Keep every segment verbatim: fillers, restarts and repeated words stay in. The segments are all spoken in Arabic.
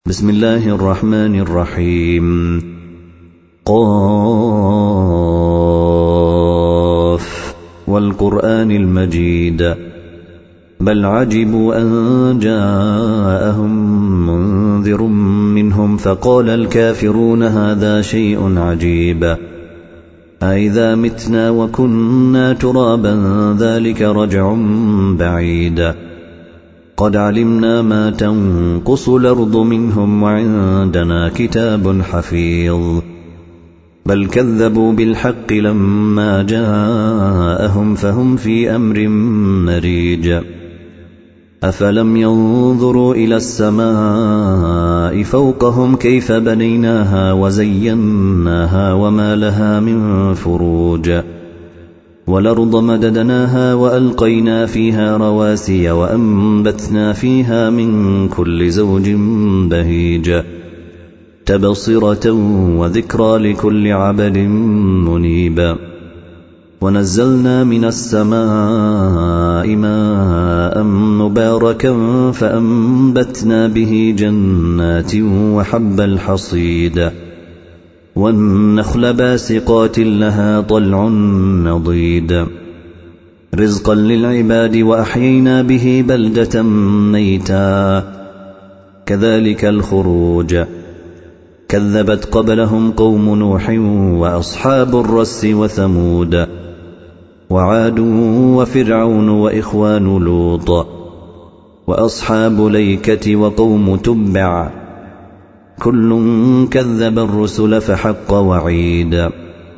بسم الله الرحمن الرحيم. قاف والقرآن المجيد بل عجبوا أن جاءهم منذر منهم فقال الكافرون هذا شيء عجيب أئذا متنا وكنا ترابا ذلك رجع بعيد قد علمنا ما تنقص الأرض منهم وعندنا كتاب حفيظ بل كذبوا بالحق لما جاءهم فهم في أمر مريج أفلم ينظروا إلى السماء فوقهم كيف بنيناها وزيناها وما لها من فروج والأرض مددناها وألقينا فيها رواسي وأنبتنا فيها من كل زوج بهيج تبصرة وذكرى لكل عبد منيب ونزلنا من السماء ماء مباركا فأنبتنا به جنات وحب الحصيد والنخل باسقات لها طلع نضيد رزقا للعباد وأحيينا به بلدة ميتا كذلك الخروج كذبت قبلهم قوم نوح وأصحاب الرس وثمود وعاد وفرعون وإخوان لوط وأصحاب ليكة وقوم تبع كل كذب الرسل فحق وعيد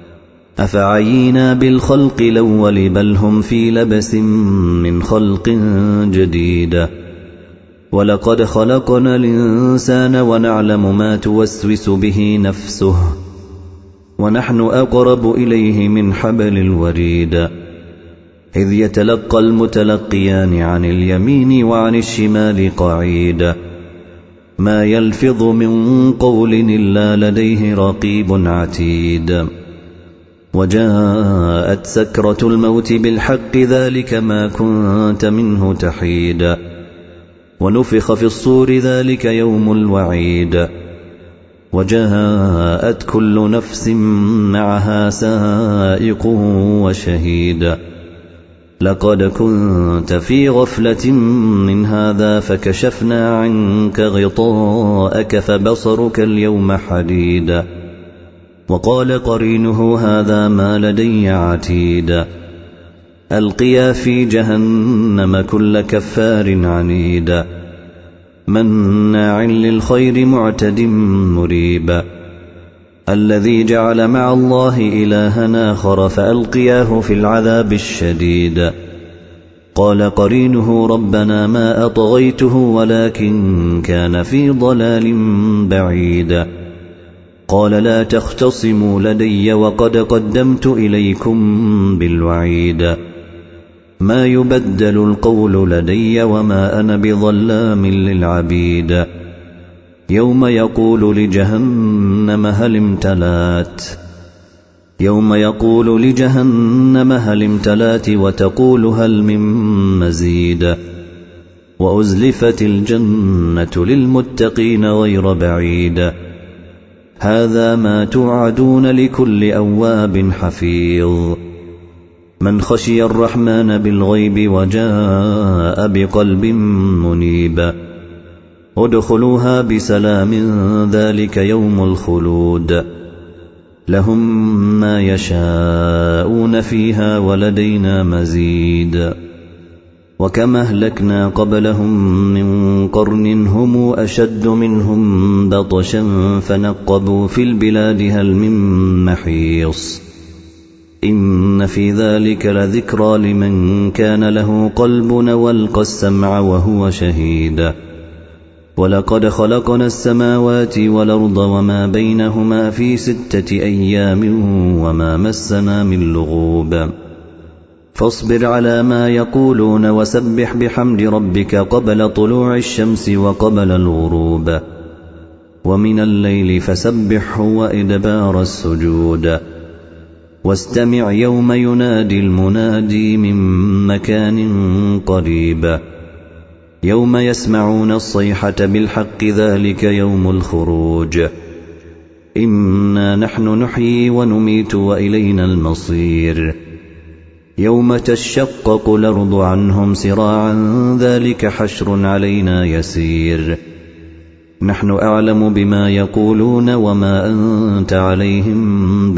أفعينا بالخلق الأول بل هم في لبس من خلق جديد ولقد خلقنا الإنسان ونعلم ما توسوس به نفسه ونحن أقرب إليه من حبل الوريد إذ يتلقى المتلقيان عن اليمين وعن الشمال قعيد ما يلفظ من قول إلا لديه رقيب عتيد وجاءت سكرة الموت بالحق ذلك ما كنت منه تحيد ونفخ في الصور ذلك يوم الوعيد وجاءت كل نفس معها سائق وشهيد لقد كنت في غفلة من هذا فكشفنا عنك غطاءك فبصرك اليوم حديد وقال قرينه هذا ما لدي عتيد ألقيا في جهنم كل كفار عنيد مناع للخير معتد مريب الذي جعل مع الله إلها آخر فألقياه في العذاب الشديد قال قرينه ربنا ما أطغيته ولكن كان في ضلال بعيد قال لا تختصموا لدي وقد قدمت إليكم بالوعيد ما يبدل القول لدي وما أنا بظلام للعبيد يوم يقول لجهنم هل امتلات يوم يقول لجهنم هل امتلات وتقول هل من مزيد وأزلفت الجنة للمتقين غير بعيد هذا ما توعدون لكل أواب حفيظ من خشي الرحمن بالغيب وجاء بقلب منيب ادخلوها بسلام ذلك يوم الخلود لهم ما يشاءون فيها ولدينا مزيد وكما أهلكنا قبلهم من قرن هم أشد منهم بطشا فنقبوا في البلاد هل من محيص إن في ذلك لذكرى لمن كان له قلب والقى السمع وهو شهيد ولقد خلقنا السماوات والأرض وما بينهما في ستة أيام وما مسنا من لغوب فاصبر على ما يقولون وسبح بحمد ربك قبل طلوع الشمس وقبل الغروب ومن الليل فسبحه وإدبار السجود واستمع يوم ينادي المنادي من مكان قريب يوم يسمعون الصيحة بالحق ذلك يوم الخروج إنا نحن نحيي ونميت وإلينا المصير يوم تشقق الأرض عنهم سراعا ذلك حشر علينا يسير نحن أعلم بما يقولون وما أنت عليهم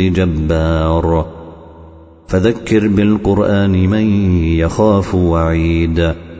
بجبار فذكر بالقرآن من يخاف وعيد